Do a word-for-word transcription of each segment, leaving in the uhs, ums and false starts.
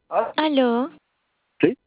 Ah, Aló, sí,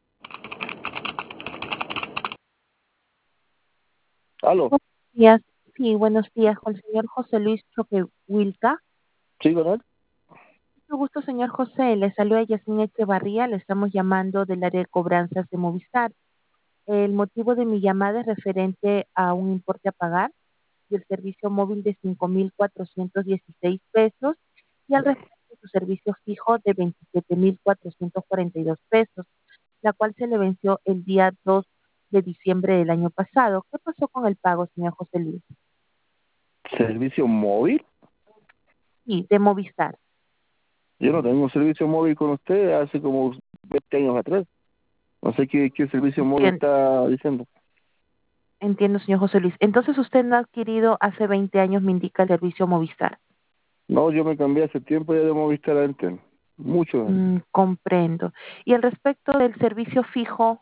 aló, Buenos días. Sí, buenos días, con el señor José Luis Choquehuilca. sí, con él. Mucho gusto, señor José. Le saluda Yasmín Echevarría. Le estamos llamando del área de cobranzas de Movistar. El motivo de mi llamada es referente a un importe a pagar del servicio móvil de cinco mil cuatrocientos dieciséis pesos y al respecto de su servicio fijo de veintisiete mil cuatrocientos cuarenta y dos pesos, la cual se le venció el día dos de diciembre del año pasado. ¿Qué pasó con el pago, señor José Luis? ¿Servicio móvil? Sí, de Movistar. Yo no tengo servicio móvil con usted hace como veinte años atrás. No sé qué, qué servicio móvil Entiendo, está diciendo. entiendo, señor José Luis. Entonces usted no ha adquirido hace veinte años, me indica el servicio Movistar. No, yo me cambié hace tiempo ya de Movistar a Entel. Muchos años. Mm, comprendo. Y al respecto del servicio fijo,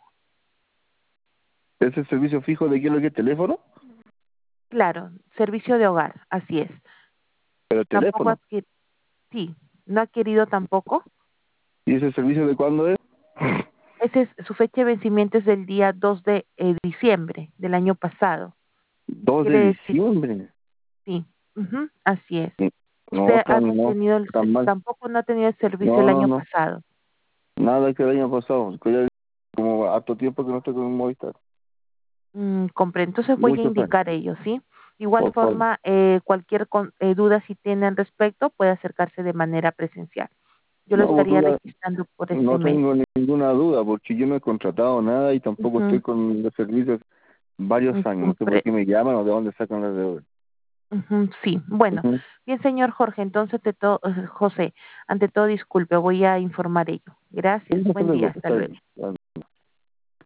¿Ese servicio fijo de qué es lo que es teléfono? claro, servicio de hogar, así es. Pero Tampoco teléfono. adquirido, sí, no ha adquirido tampoco. ¿Y ese servicio de cuándo es? Ese es, su fecha de vencimiento es del día dos de eh, diciembre del año pasado. Dos de Quiere decir, diciembre. sí, ujú, así es. No, Usted ha tan, no, tenido el, tan se- mal. tampoco no ha tenido el servicio el No, no, año no. pasado. Nada que el año pasado. Que ya como harto tiempo que no estoy con Movistar. Mm, comprendo. Entonces voy a Muchos años. indicar ello, ¿sí? Igual Por favor. forma, eh, cualquier con- eh, duda si tiene al respecto, puede acercarse de manera presencial. Yo lo No, pues estaría duda, registrando por este no medio. tengo ninguna duda porque yo no he contratado nada y tampoco estoy Ujú, con los servicios varios mm, años. No sé por compre- qué me llaman o de dónde sacan las deudas. ujú, sí, bueno, Ujú. bien, señor Jorge, entonces, te to- eh, José, ante todo, disculpe, voy a informar ello. Sí, Gracias, no se buen día, preocupe, hasta está luego. bien.